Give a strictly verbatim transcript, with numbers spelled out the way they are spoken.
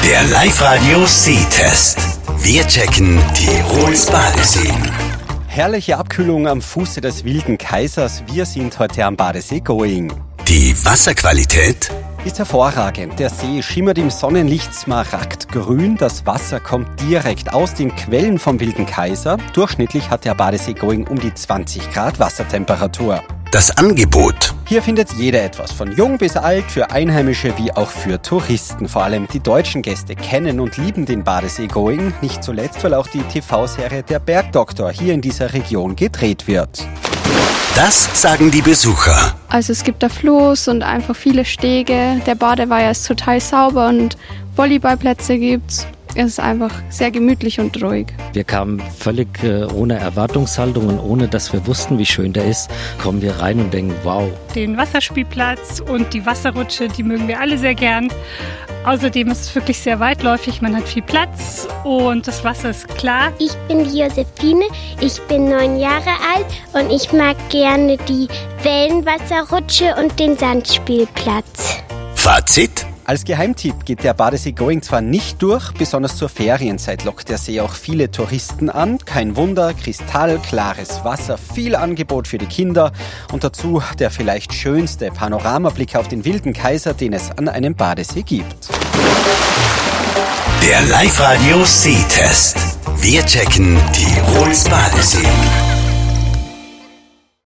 Der Live-Radio-Sehtest. Wir checken Tirols Badeseen. Herrliche Abkühlung am Fuße des Wilden Kaisers. Wir sind heute am Badesee Going. Die Wasserqualität Ist hervorragend. Der See schimmert im Sonnenlicht smaragdgrün. Das Wasser kommt direkt aus den Quellen vom Wilden Kaiser. Durchschnittlich hat der Badesee Going um die zwanzig Grad Wassertemperatur. Das Angebot. Hier findet jeder etwas, von jung bis alt, für Einheimische wie auch für Touristen. Vor allem die deutschen Gäste kennen und lieben den Badesee Going. Nicht zuletzt, weil auch die T V-Serie Der Bergdoktor hier in dieser Region gedreht wird. Das sagen die Besucher. Also es gibt da Floß und einfach viele Stege. Der Badeweiher ist total sauber und Volleyballplätze gibt's. Es ist einfach sehr gemütlich und ruhig. Wir kamen völlig äh, ohne Erwartungshaltung und ohne, dass wir wussten, wie schön der ist, kommen wir rein und denken, wow. Den Wasserspielplatz und die Wasserrutsche, die mögen wir alle sehr gern. Außerdem ist es wirklich sehr weitläufig, man hat viel Platz und das Wasser ist klar. Ich bin die Josephine, ich bin neun Jahre alt und ich mag gerne die Wellenwasserrutsche und den Sandspielplatz. Fazit? Als Geheimtipp geht der Badesee Going zwar nicht durch, besonders zur Ferienzeit lockt der See auch viele Touristen an. Kein Wunder, kristallklares Wasser, viel Angebot für die Kinder und dazu der vielleicht schönste Panoramablick auf den Wilden Kaiser, den es an einem Badesee gibt. Der Live-Radio-Sehtest. Wir checken Tirols Badeseen.